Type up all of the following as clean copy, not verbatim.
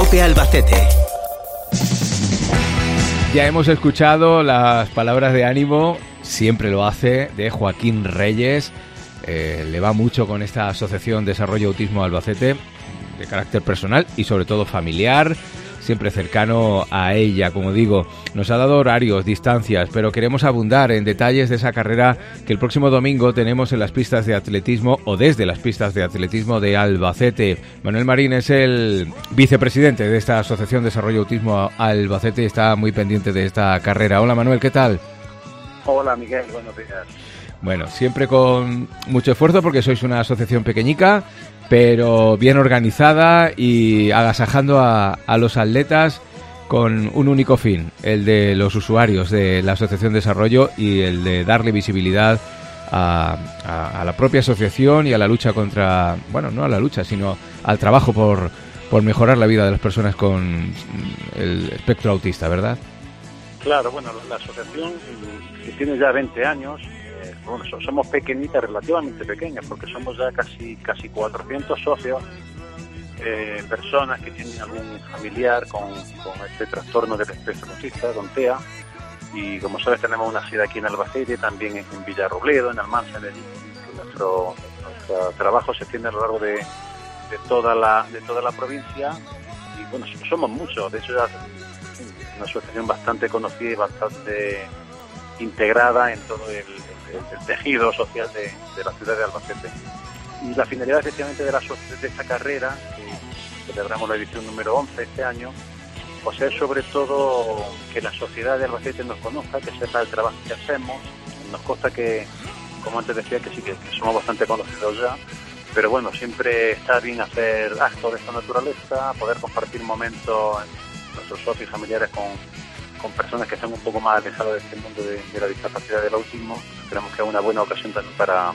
COPE Albacete. Ya hemos escuchado las palabras de ánimo, siempre lo hace, de Joaquín Reyes. Le va mucho con esta asociación Desarrollo Autismo Albacete, de carácter personal y sobre todo familiar, siempre cercano a ella, como digo. Nos ha dado horarios, distancias, pero queremos abundar en detalles de esa carrera que el próximo domingo tenemos en las pistas de atletismo o desde las pistas de atletismo de Albacete. Manuel Marín es el vicepresidente de esta Asociación Desarrollo Autismo Albacete y está muy pendiente de esta carrera. Hola Manuel, ¿qué tal? Hola Miguel, buenos días. Bueno, siempre con mucho esfuerzo porque sois una asociación pequeñica, pero bien organizada y agasajando a los atletas con un único fin, el de los usuarios de la Asociación Desarrollo y el de darle visibilidad a la propia asociación y a la lucha contra, bueno, no a la lucha, sino al trabajo por mejorar la vida de las personas con el espectro autista, ¿verdad? Claro, bueno, la asociación que tiene ya 20 años, bueno, somos pequeñitas, relativamente pequeñas, porque somos ya casi 400 socios, personas que tienen algún familiar con este trastorno del espectro autista, con TEA, y como sabes tenemos una sede aquí en Albacete, también en Villarrobledo, en Almansa, nuestro trabajo se extiende a lo largo de toda la provincia, y bueno, somos muchos, de hecho ya es una asociación bastante conocida y bastante integrada en todo el tejido social de la ciudad de Albacete. Y la finalidad efectivamente de esta carrera, que celebramos la edición número 11 este año, pues es sobre todo que la sociedad de Albacete nos conozca, que sepa el trabajo que hacemos. Nos consta que, como antes decía, que sí que somos bastante conocidos ya, pero bueno, siempre está bien hacer actos de esta naturaleza, poder compartir momentos en nuestros socios y familiares con personas que están un poco más alejadas de este mundo de la discapacidad del autismo. Creemos que es una buena ocasión también para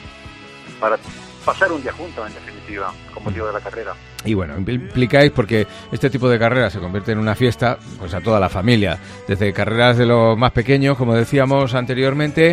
pasar un día juntos, en definitiva, con motivo de la carrera. Y bueno, implicáis, porque este tipo de carreras se convierte en una fiesta, pues a toda la familia, desde carreras de los más pequeños, como decíamos anteriormente,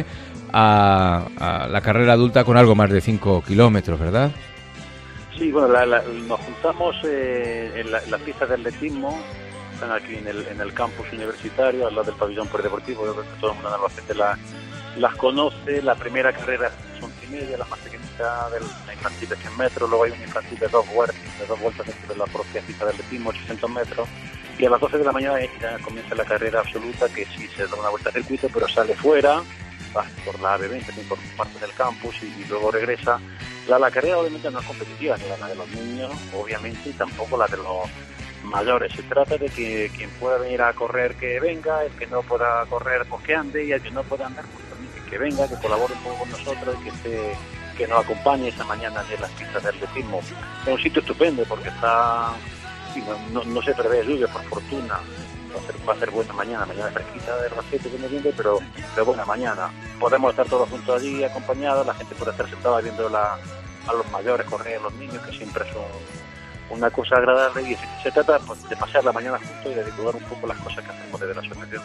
a la carrera adulta con algo más de 5 kilómetros, ¿verdad? Sí, bueno, nos juntamos en las pistas de atletismo. Están aquí en el campus universitario, al lado del pabellón polideportivo. Yo creo que todo el mundo en Albacete las conoce. La primera carrera son 11:30, la más pequeñita, la infantil de 100 metros, luego hay una infantil de dos vueltas dentro de la propia pista de atletismo, 800 metros, y a las 12 de la mañana ya comienza la carrera absoluta, que sí se da una vuelta al circuito, pero sale fuera, va por la AB20, por parte del campus, y luego regresa. La carrera obviamente no es competitiva, ni la de los niños, obviamente, y tampoco la de los mayores. Se trata de que quien pueda venir a correr que venga, el que no pueda correr pues que ande, y el que no pueda andar pues también que venga, que colabore un poco con nosotros y que nos acompañe esa mañana en las pistas de atletismo. Es un sitio estupendo porque está, no se prevé lluvia por fortuna, va a ser buena mañana fresquita de las 7 de noviembre, pero buena mañana. Podemos estar todos juntos allí acompañados, la gente puede estar sentada viendo a los mayores correr, a los niños, que siempre son una cosa agradable, y se trata pues, de pasar la mañana juntos y de divulgar un poco las cosas que hacemos desde la asociación.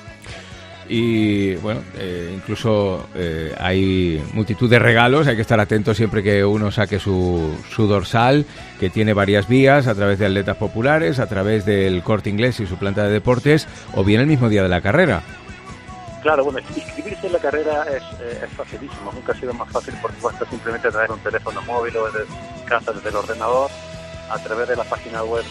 Y bueno, incluso hay multitud de regalos, hay que estar atento siempre que uno saque su dorsal, que tiene varias vías, a través de Atletas Populares, a través del Corte Inglés y su planta de deportes, o bien el mismo día de la carrera. Claro, bueno, inscribirse en la carrera es facilísimo, nunca ha sido más fácil porque basta simplemente traer un teléfono móvil o desde casa, desde el ordenador, a través de la página web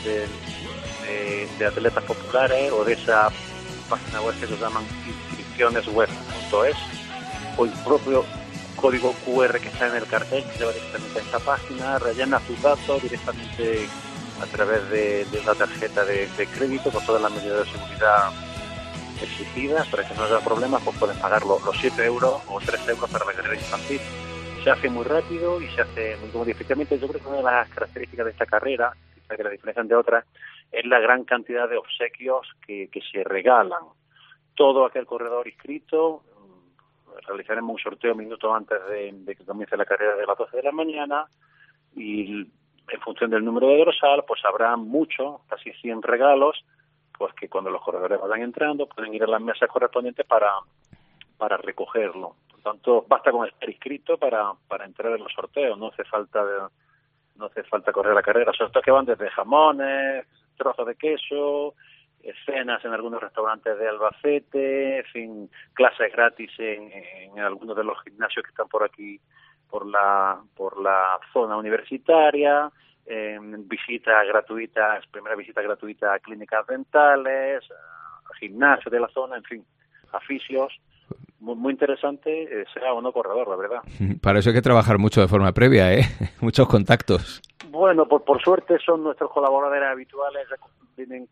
de Atletas Populares o de esa página web que se llaman inscripcionesweb.es, o el propio código QR que está en el cartel que lleva directamente a esta página, rellena tus datos directamente a través de la tarjeta de crédito con todas las medidas de seguridad exigidas para que no haya problemas, pues pueden pagar los 7 euros o 3 euros para la carrera infantil. Se hace muy rápido y se hace muy cómodo. Efectivamente, yo creo que una de las características de esta carrera, que la diferencian de otras, es la gran cantidad de obsequios que se regalan. Todo aquel corredor inscrito, realizaremos un sorteo minutos antes de que comience la carrera de las 12 de la mañana, y en función del número de dorsal, pues habrá muchos, casi 100 regalos, pues que cuando los corredores vayan entrando pueden ir a las mesas correspondientes para recogerlo. Por tanto, basta con estar inscrito para entrar en los sorteos, no hace falta correr la carrera. Sorteos que van desde jamones, trozos de queso, cenas en algunos restaurantes de Albacete, en fin, clases gratis en algunos de los gimnasios que están por aquí, por la zona universitaria, visitas gratuitas, primera visita gratuita a clínicas dentales, a gimnasios de la zona, en fin, a fisios. Muy interesante, sea o no corredor, la verdad. Para eso hay que trabajar mucho de forma previa, muchos contactos. Bueno, por suerte son nuestros colaboradores habituales, vienen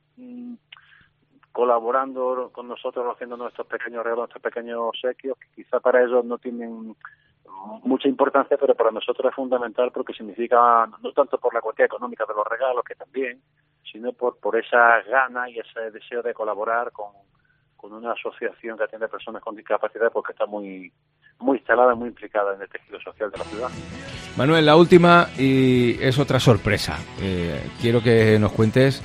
colaborando con nosotros, haciendo nuestros pequeños regalos, nuestros pequeños obsequios, que quizá para ellos no tienen mucha importancia, pero para nosotros es fundamental porque significa, no tanto por la cuantía económica de los regalos, que también, sino por esa gana y ese deseo de colaborar con una asociación que atiende a personas con discapacidad, porque está muy instalada, muy implicada en el tejido social de la ciudad. Manuel, la última, y es otra sorpresa. Quiero que nos cuentes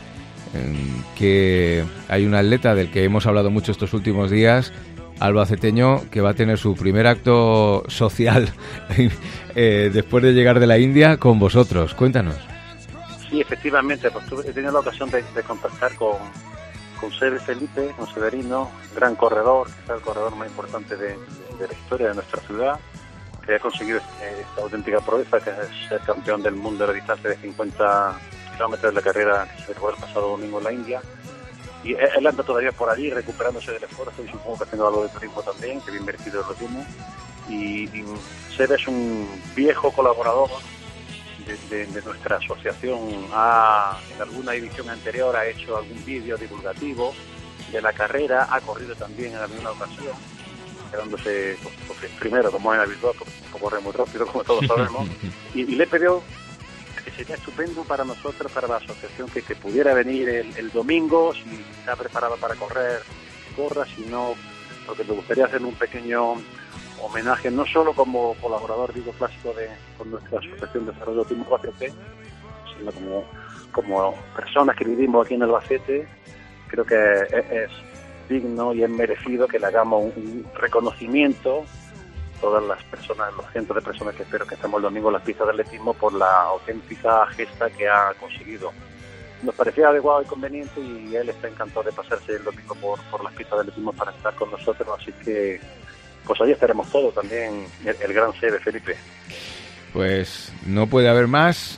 que hay un atleta del que hemos hablado mucho estos últimos días, albaceteño, que va a tener su primer acto social después de llegar de la India con vosotros. Cuéntanos. Sí, efectivamente, pues he tenido la ocasión de contactar con Seve Felipe, con Severino, gran corredor, quizás el corredor más importante de la historia de nuestra ciudad, que ha conseguido esta auténtica proeza, que es ser campeón del mundo de la distancia de 50 kilómetros de la carrera que se jugó el pasado domingo en la India. Y él anda todavía por allí recuperándose del esfuerzo, y supongo que haciendo algo de turismo también, que bien merecido lo tiene. Y Seve es un viejo colaborador de nuestra asociación. En alguna edición anterior ha hecho algún vídeo divulgativo de la carrera, ha corrido también en alguna ocasión, quedándose primero, como es habitual, porque corre muy rápido, como todos sabemos, y le pidió que sería estupendo para nosotros, para la asociación, que pudiera venir el domingo, si está preparado para correr, corra, si no, porque le gustaría hacer un pequeño homenaje, no solo como colaborador, clásico con nuestra Asociación de Desarrollo Autismo Albacete, sino como personas que vivimos aquí en Albacete. Creo que es digno y es merecido que le hagamos un reconocimiento a todas las personas, los cientos de personas que espero que estemos el domingo en las pistas de atletismo, por la auténtica gesta que ha conseguido. Nos parecía adecuado y conveniente, y él está encantado de pasarse el domingo por las pistas de atletismo para estar con nosotros, así que pues allí estaremos todos, también el gran Seve Felipe. Pues no puede haber más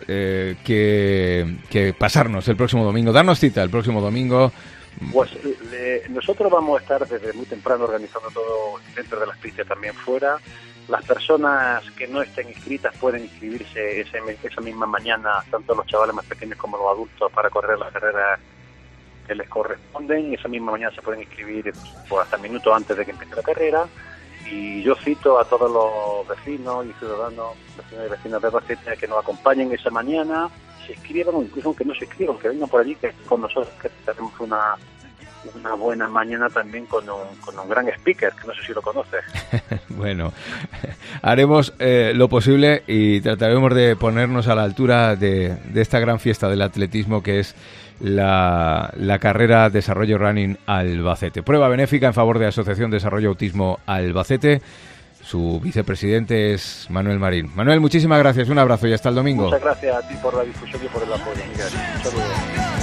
que pasarnos el próximo domingo, darnos cita el próximo domingo. Pues nosotros vamos a estar desde muy temprano organizando todo dentro de las pistas, también fuera. Las personas que no estén inscritas pueden inscribirse esa misma mañana, tanto los chavales más pequeños como los adultos, para correr las carreras que les corresponden. Y esa misma mañana se pueden inscribir pues, hasta minutos antes de que empiece la carrera. Y yo cito a todos los vecinos y ciudadanos, vecinos y vecinas de Albacete, que nos acompañen esa mañana, se inscriban, o incluso aunque no se inscriban, que vengan por allí, que con nosotros, que tenemos una buena mañana también con un gran speaker, que no sé si lo conoces. Bueno, haremos lo posible y trataremos de ponernos a la altura de esta gran fiesta del atletismo, que es la carrera Desarrollo Running Albacete. Prueba benéfica en favor de Asociación Desarrollo Autismo Albacete. Su vicepresidente es Manuel Marín. Manuel, muchísimas gracias, un abrazo y hasta el domingo. Muchas gracias a ti por la difusión y por el apoyo, Miguel. Un saludo.